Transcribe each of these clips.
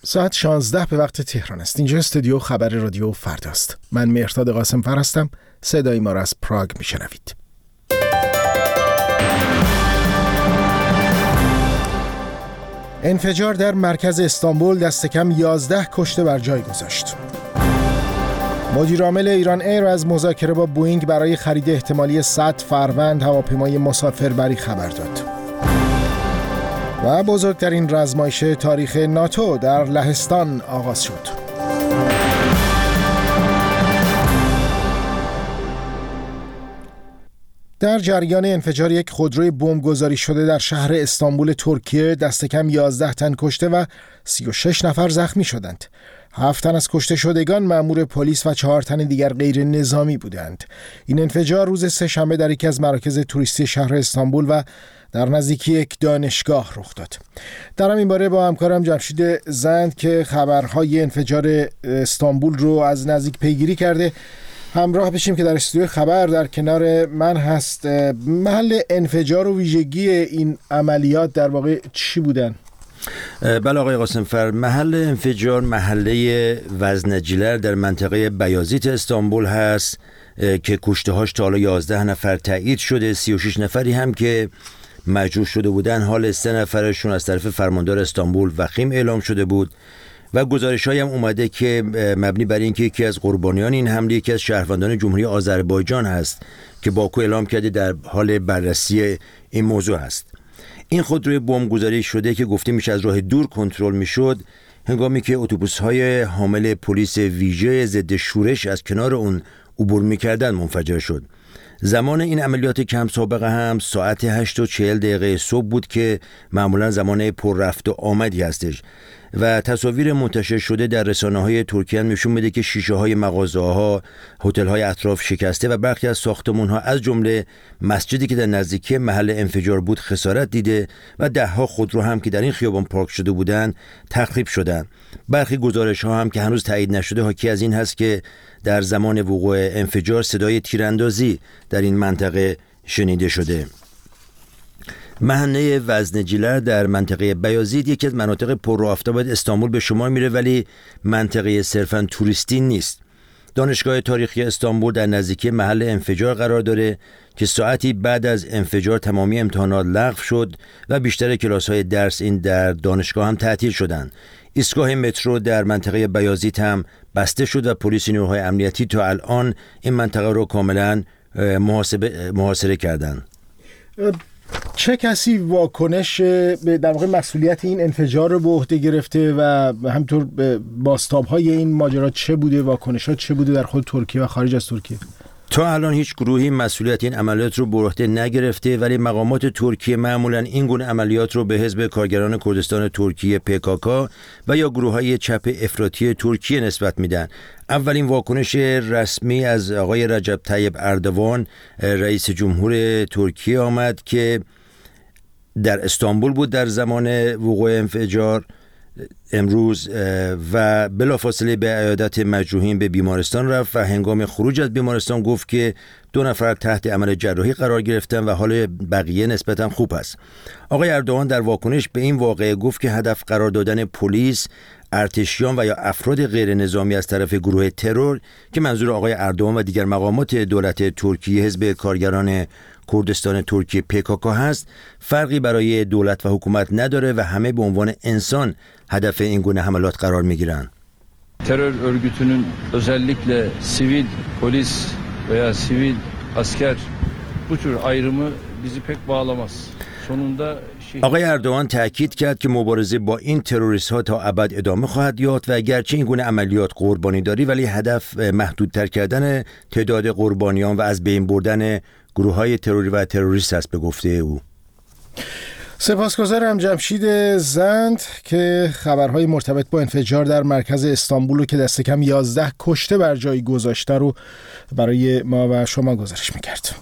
ساعت 16 به وقت تهران است. اینجا استودیو خبر رادیو فرداست. من مهرداد قاسم‌فر هستم. صدای ما را از پراگ میشنوید. انفجار در مرکز استانبول دست کم 11 کشته بر جای گذاشت. مدیر عامل ایران ایر از مذاکره با بوئینگ برای خرید احتمالی 100 فروند هواپیمای مسافربری خبر داد. و بزرگترین رزمایش تاریخ ناتو در لهستان آغاز شد. در جریان انفجار یک خودروی بمبگذاری شده در شهر استانبول ترکیه دست کم 11 تن کشته و 36 نفر زخمی شدند. 7 تن از کشته شدگان مأمور پلیس و 4 تن دیگر غیر نظامی بودند. این انفجار روز سه‌شنبه در یکی از مراکز توریستی شهر استانبول و در نزدیکی یک دانشگاه رخ داد. در همین باره با همکارم جمشید زند که خبرهای انفجار استانبول رو از نزدیک پیگیری کرده همراه بشیم که در استودیو خبر در کنار من هست. محل انفجار و ویژگی این عملیات در واقع چی بودن؟ بله آقای قاسم‌فر، محل انفجار محله وزنجیلر در منطقه بیازیت استانبول هست که کشته‌هاش تا حالا 11 نفر تایید شده. 36 نفری هم که مجروح شده بودن. حال 3 نفرشون از طرف فرماندار استانبول وخیم اعلام شده بود و گزارش‌هایی هم اومده که مبنی بر اینکه یکی از قربانیان این حمله یکی از شهروندان جمهوری آذربایجان هست که باکو اعلام کرده در حال بررسی این موضوع هست. این خودروی بمبگذاری شده که گفته میشه از راه دور کنترل میشد هنگامی که اتوبوس‌های حامل پلیس ویژه ضد شورش از کنار اون عبور می‌کردند منفجر شد. زمان این عملیات کم سابقه هم ساعت 8:40 صبح بود که معمولا زمان پر رفت و آمدی هستش و تصاویر منتشر شده در رسانه‌های ترکیه نشون میده که شیشه‌های مغازه‌ها، هتل‌های اطراف شکسته و برخی از ساختمان‌ها از جمله مسجدی که در نزدیکی محل انفجار بود خسارت دیده و ده‌ها خودرو هم که در این خیابان پارک شده بودند تخریب شدند. برخی گزارش‌ها هم که هنوز تایید نشده حاکی از این هست که در زمان وقوع انفجار صدای تیراندازی در این منطقه شنیده شده. محله وزنجیلر در منطقه بیازیت یکی از مناطق پر رو آفتاب استانبول به شمار میره ولی منطقه صرفاً توریستی نیست. دانشگاه تاریخی استانبول در نزدیکی محل انفجار قرار داره که ساعتی بعد از انفجار تمامی امتحانات لغو شد و بیشتر کلاس‌های درس این در دانشگاه هم تعطیل شدند. ایستگاه مترو در منطقه بیازیت هم بسته شد و پلیس نیروهای امنیتی تا الان این منطقه رو کاملا محاصره کردند. چه کسی واکنش در واقع مسئولیت این انفجار رو به عهده گرفته و همینطور بازتاب‌های این ماجرا چه بوده، واکنش‌ها چه بوده در خود ترکیه و خارج از ترکیه؟ تا الان هیچ گروهی مسئولیت این عملیات رو به عهده نگرفته ولی مقامات ترکیه معمولاً این گونه عملیات رو به حزب کارگران کردستان ترکیه PKK و یا گروه‌های چپ افراطی ترکیه نسبت میدن. اولین واکنش رسمی از آقای رجب طیب اردوان رئیس جمهور ترکیه آمد که در استانبول بود در زمان وقوع انفجار امروز و بلافاصله به عیادت مجروحین به بیمارستان رفت و هنگام خروج از بیمارستان گفت که 2 نفر تحت عمل جراحی قرار گرفتن و حال بقیه نسبتا خوب است. آقای اردوان در واکنش به این واقعه گفت که هدف قرار دادن پلیس، ارتشیان و یا افراد غیر نظامی از طرف گروه ترور که منظور آقای اردوان و دیگر مقامات دولت ترکیه حزب کارگران کردستان ترکیه PKK هست فرقی برای دولت و حکومت نداره و همه به عنوان انسان هدف این گونه حملات قرار میگیرن. Terör örgütünün özellikle sivil polis veya sivil asker bu tür ayrımı bizi pek bağlamaz. Sonunda آقای اردوان تأکید کرد که مبارزه با این تروریست ها تا ابد ادامه خواهد یافت و اگرچه این گونه عملیات قربانی داری ولی هدف محدودتر کردن تعداد قربانیان و از بین بردن گروه های تروری و تروریست است به گفته او. سپاسگزارم جمشید زند که خبرهای مرتبط با انفجار در مرکز استانبول رو که دست کم 11 کشته بر جای گذاشته رو برای ما و شما گزارش میکرد.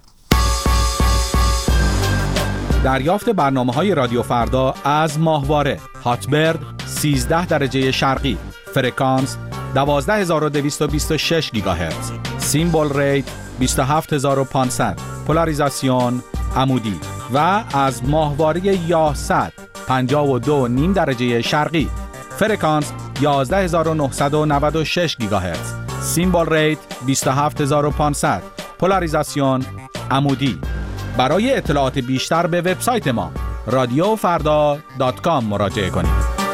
دریافت برنامه‌های رادیو فردا از ماهواره هاتبرد 13 درجه شرقی، فرکانس 12226 گیگاهرتز، سیمبل ریت 27500، پولاریزاسیون عمودی و از ماهواره یاهصد 52.5 درجه شرقی، فرکانس 11996 گیگاهرتز. سیمبل ریت 27500. پولاریزاسیون عمودی. برای اطلاعات بیشتر به وبسایت ما radiofarda.com مراجعه کنید.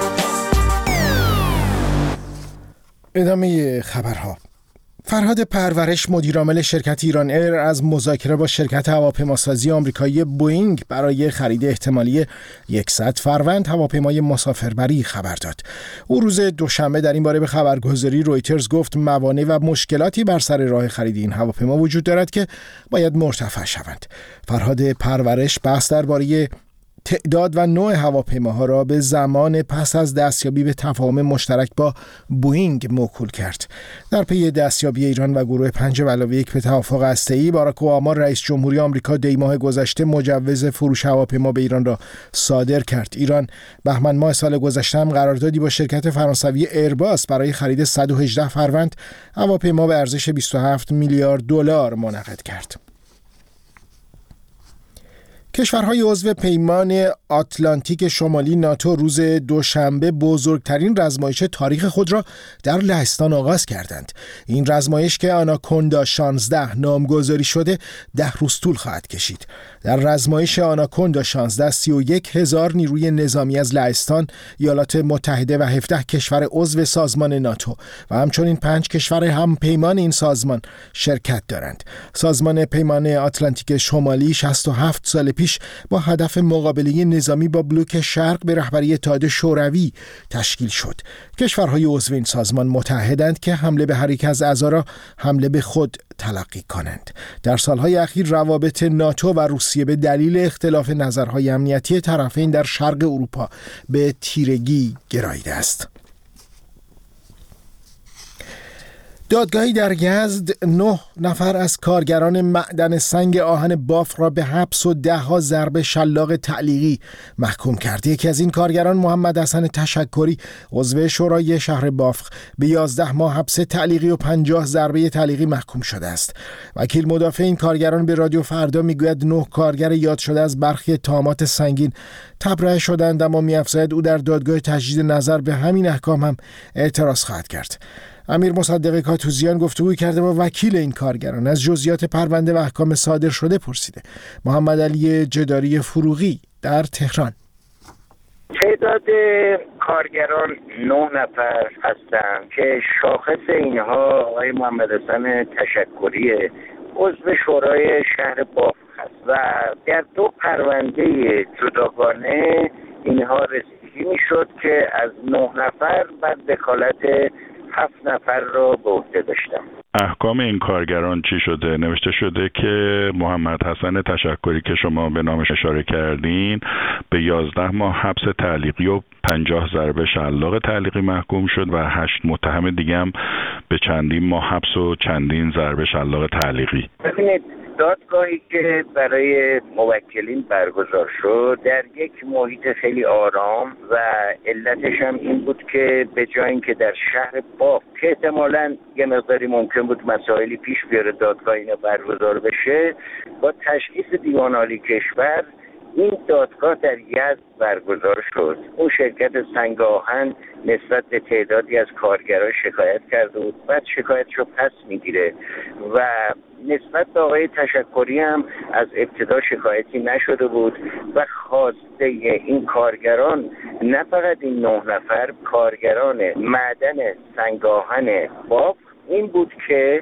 ادامه خبرها. فرهاد پرورش مدیرعامل شرکت ایران ایر از مذاکره با شرکت هواپیماسازی آمریکایی بوئینگ برای خرید احتمالی 100 فروند هواپیمای مسافربری خبر داد. او روز دوشنبه در این باره به خبرگزاری رویترز گفت موانع و مشکلاتی بر سر راه خرید این هواپیما وجود دارد که باید مرتفع شوند. فرهاد پرورش بحث درباره تعداد و نوع هواپیماها را به زمان پس از دستیابی به تفاهم مشترک با بوئینگ موکول کرد. در پی دستیابی ایران و گروه 5+1 به توافق هسته‌ای، باراک اوباما رئیس جمهوری آمریکا دی ماه گذشته مجوز فروش هواپیما به ایران را صادر کرد. ایران بهمن ماه سال گذشته هم قراردادی با شرکت فرانسوی ایرباس برای خرید 118 فروند هواپیما به ارزش 27 میلیارد دلار منعقد کرد. کشورهای عضو پیمان آتلانتیک شمالی ناتو روز دوشنبه بزرگترین رزمایش تاریخ خود را در لهستان آغاز کردند. این رزمایش که آناکوندا 16 نامگذاری شده 10 روز طول خواهد کشید. در رزمایش آناکوندا 16 31,000 نیروی نظامی از لهستان، ایالات متحده و 17 کشور عضو سازمان ناتو و همچنین 5 کشور هم پیمان این سازمان شرکت دارند. سازمان پیمان آتلانتیک شمالی 67 سال پیش با هدف مقابله نظامی با بلوک شرق به رهبری اتحاد شوروی تشکیل شد. کشورهای عضو این سازمان متحدند که حمله به هر یک از اعضا را حمله به خود تلقی کنند. در سالهای اخیر روابط ناتو و روسیه به دلیل اختلاف نظرهای امنیتی طرفین در شرق اروپا به تیرگی گراییده است. دادگاهی در یزد 9 نفر از کارگران معدن سنگ آهن بافق را به حبس و 10 ضربه شلاق تعلیقی محکوم کرد. یکی از این کارگران، محمد حسن تشکری، عضو شورای شهر بافق، به 11 ماه حبس تعلیقی و 50 ضربه تعلیقی محکوم شده است. وکیل مدافع این کارگران به رادیو فردا میگوید 9 کارگر یاد شده از برخی اتهامات سنگین تبرئه شدند، اما می‌افزاید او در دادگاه تجدید نظر به همین احکام هم اعتراض خواهد کرد. امیر مصدق کاتوزیان گفتگو کرده با وکیل این کارگران، از جزئیات پرونده و احکام صادر شده پرسیده. محمد علی جداری فروغی در تهران. تعداد کارگران 9 نفر هستند که شاخص اینها آقای محمد حسن تشکری عضو شورای شهر بافق است و در 2 پرونده جداگانه اینها رسیدگی میشد که از 9 نفر بعد وکالت 7 نفر را به عهده داشتم. احکام این کارگران چی شده؟ نوشته شده که محمد حسن تشکری که شما به نامش اشاره کردین به 11 ماه حبس تعلیقی و 50 ضربه شلاق تعلیقی محکوم شد و 8 متهم دیگه هم به چندین ماه حبس و چندین ضربه شلاق تعلیقی. ببینید، دادگاهی که برای موکلین برگزار شد در یک محیط خیلی آرام و علتش هم این بود که به جای اینکه در شهر بافق که احتمالاً یه مقداری ممکن بود مسائلی پیش بیاره دادگاه اینا برگزار بشه، با تشخیص دیوان عالی کشور این دادگاه در یزد برگزار شد. اون شرکت سنگ آهن نسبت به تعدادی از کارگران شکایت کرده بود، بعد شکایتشو پس میگیره و نسبت به آقای تشکری هم از ابتدا شکایتی نشده بود و خواسته این کارگران، نه فقط این 9 نفر کارگران معدن سنگ آهن بافق، این بود که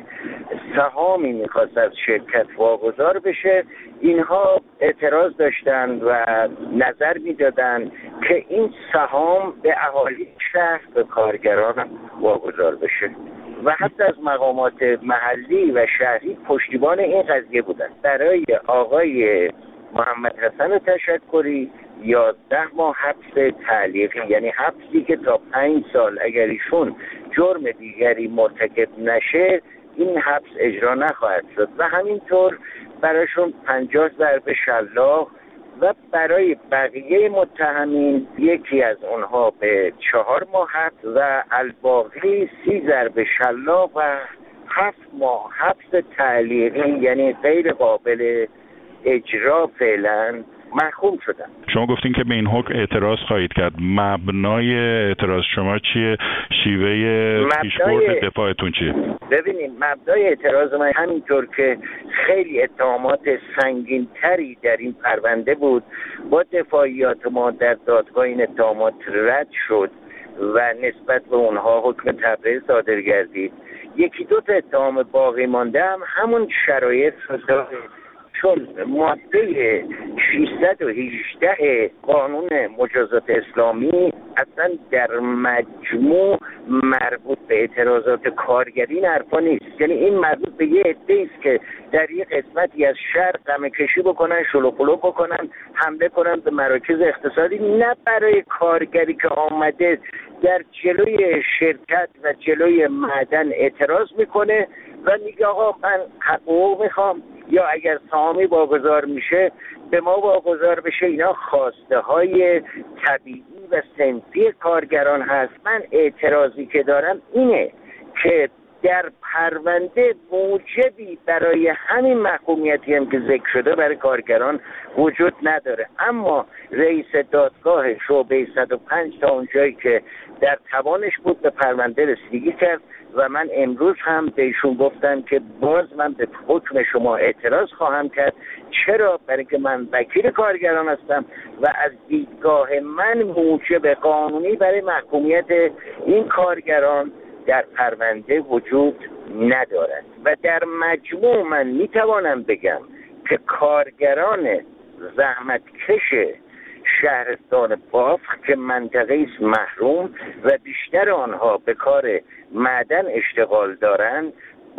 سهامی میخواست از شرکت واگذار بشه. اینها اعتراض داشتن و نظر میدادن که این سهام به اهالی شهر، به کارگران واگذار بشه و حتی از مقامات محلی و شهری پشتیبان این قضیه بودن. برای آقای محمد حسن تشکری 11 ماه حبس تعلیقی، یعنی حبسی که تا 5 سال اگر ایشون جرم دیگری مرتکب نشه این حبس اجرا نخواهد شد و همینطور برایشون 50 ضربه شلاق و برای بقیه متهمین یکی از اونها به 4 ماه حبس و الباقی 30 ضربه شلاق و 7 ماه حبس تعلیقی، یعنی غیر قابل اجرا فعلا محکوم شدن. شما گفتین که به این حکم اعتراض خواهید کرد. مبنای اعتراض شما چیه؟ شیوه پیشبرد دفاعتون چیه؟ ببینید، مبنای اعتراض من همینطور که خیلی اتهامات سنگین‌تری در این پرونده بود، با دفاعیات ما در دادگاه این اتهامات رد شد و نسبت به اونها حکم تبرئه صادر گردید. یکی دو تا اتهام باقی مانده هم همون شرایط رو داره، چون ماده 618 قانون مجازات اسلامی اصلا در مجموع مربوط به اعتراضات کارگری این حرفا نیست. یعنی این مربوط به یه عده‌ای است که در یه قسمتی از شهر قمه کشی بکنن، شلوغ بکنن، حمله کنن به مراکز اقتصادی، نه برای کارگری که آمده در جلوی شرکت و جلوی معدن اعتراض میکنه و میگه آقا من حقوق میخوام، یا اگر سهامی واگذار میشه به ما واگذار بشه. اینا خواسته های طبیعی و صنفی کارگران هست. من اعتراضی که دارم اینه که در پرونده موجبی برای همین محکومیتی هم که ذکر شده برای کارگران وجود نداره، اما رئیس دادگاه شعبه 105 تا اونجایی که در توانش بود به پرونده رسیدگی کرد و من امروز هم به ایشون گفتم که باز من به حکم شما اعتراض خواهم کرد. چرا؟ برای که من وکیل کارگران هستم و از دیدگاه من موجب قانونی برای محکومیت این کارگران در پرونده وجود ندارد و در مجموع من میتوانم بگم که کارگران زحمتکش شهرستان بافق که منطقه است محروم و بیشتر آنها به کار معدن اشتغال دارند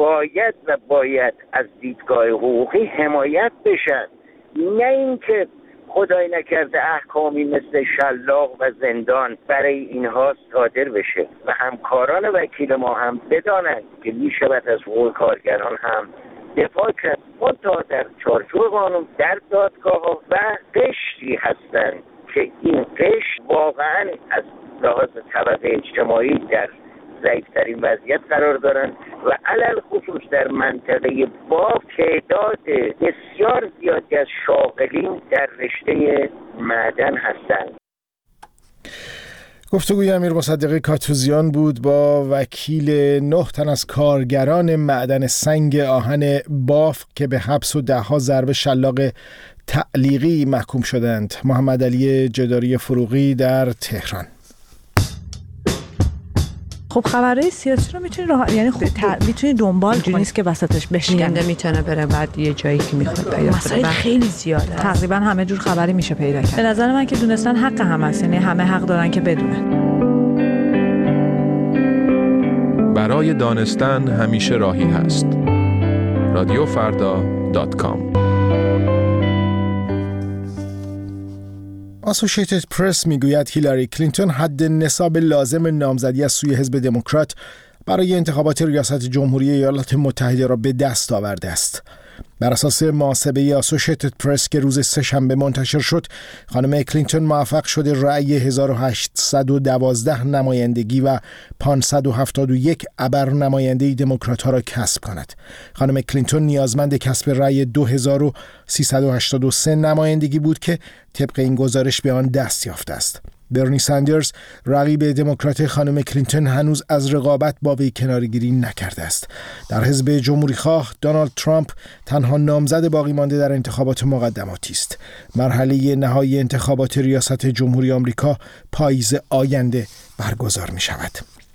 باید از دیدگاه حقوقی حمایت بشن، نه اینکه خدای نکرده احکامی مثل شلاق و زندان برای اینها صادر بشه و همکاران وکیل ما هم بدانند که میشود از حقوق کارگران هم دفاع کرد. منتها در چارچوب قانون در دادگاه و قشری هستند که این قشر واقعا از لحاظ طبقه اجتماعی در ضعیف‌ترین وضعیت قرار دارند و علل خصوص در منطقه با تعداد بسیار زیادی از شاغلین در رشته معدن هستند. گفتگوی امیر مصدق کاتوزیان بود با وکیل 9 تن از کارگران معدن سنگ آهن بافق که به حبس و 10 ضربه شلاق تعلیقی محکوم شدند. محمد علی جداری فروغی در تهران. خب خبرهای سیاسی رو میتونی یعنی میتونی دنبال کنی، نیست که وسطش بشکنه، میتونه بره بعد یه جایی که میخواد پیدا مسائل خیلی زیاده، تقریبا همه جور خبری میشه پیدا کرد. به نظر من که دونستن حق همه است، یعنی همه حق دارن که بدونن. برای دانستن همیشه راهی هست. radiofarda.com. اسوشیتد پرس میگوید هیلاری کلینتون حد نصاب لازم نامزدی از سوی حزب دموکرات برای انتخابات ریاست جمهوری ایالات متحده را به دست آورده است. بر اساس محاسبه اسوشیتد پرس که روز سه‌شنبه منتشر شد، خانم کلینتون موفق شده رأی 1812 نمایندگی و 571 ابر نماینده دموکرات‌ها را کسب کند. خانم کلینتون نیازمند کسب رأی 2383 نمایندگی بود که طبق این گزارش به آن دست یافته است. برنی ساندرز رقیب دموکرات خانم کلینتون هنوز از رقابت با وی کناره‌گیری نکرده است. در حزب جمهوری‌خواه دونالد ترامپ تنها نامزد باقی مانده در انتخابات مقدماتی است. مرحله نهایی انتخابات ریاست جمهوری آمریکا پاییز آینده برگزار می‌شود.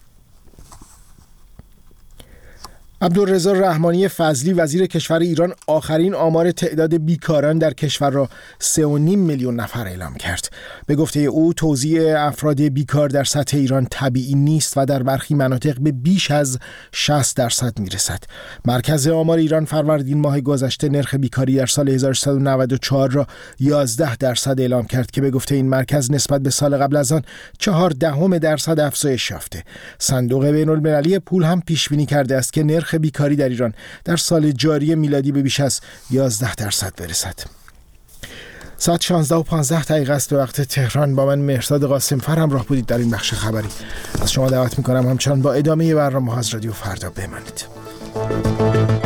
عبدالرضا رحمانی فضلی وزیر کشور ایران آخرین آمار تعداد بیکاران در کشور را 3.5 میلیون نفر اعلام کرد. به گفته او توزیع افراد بیکار در سطح ایران طبیعی نیست و در برخی مناطق به بیش از 60% میرسد. مرکز آمار ایران فروردین ماه گذشته نرخ بیکاری در سال 1394 را 11% اعلام کرد که به گفته این مرکز نسبت به سال قبل از آن 0.4% افزایش یافته. صندوق بین‌المللی پول هم پیش بینی کرده است که نرخ بیکاری در ایران در سال جاری میلادی به بیش از 11% برسد. ساعت 16:15 است به وقت تهران. با من مهرزاد قاسمفر همراه بودید در این بخش خبری. از شما دعوت می‌کنم همچنان با ادامه برنامه از رادیو فردا بمانید.